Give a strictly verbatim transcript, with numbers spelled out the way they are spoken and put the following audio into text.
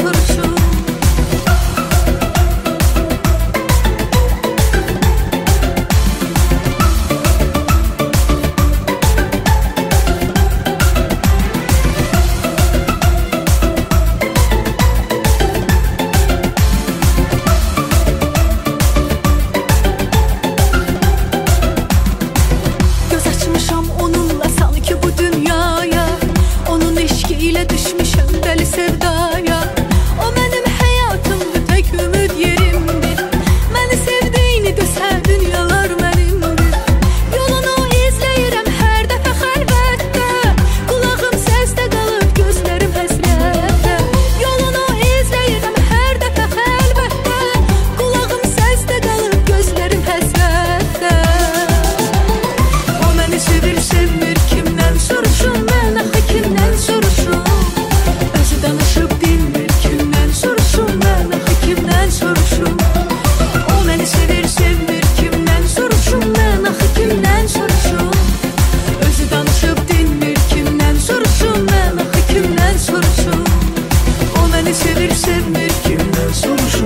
soruşur. İle düşmüşüm deli sevdaya. O benim hayatımda tek ümit yerimdir. Beni sevdiğini dese dünyalar benimdir. Yolunu izleyirəm her defa xəlvətdə. Kulağım sesdə qalıb gözlerim həsrətdə. Yolunu izleyirəm her defa xəlvətdə. Kulağım sesdə qalıb gözlerim həsrətdə. O beni sevir sevmir kimdən soruşum, mən axı kimdən soruşum. Danışıp dinmir kimden soruşum, ben axı kimden soruşum. O beni sevir sevmir kimden soruşum, ben axı kimden soruşum. Özü danışıp dinmir kimden soruşum, ben axı kimden soruşum. O beni sevir sevmir kimden soruşum.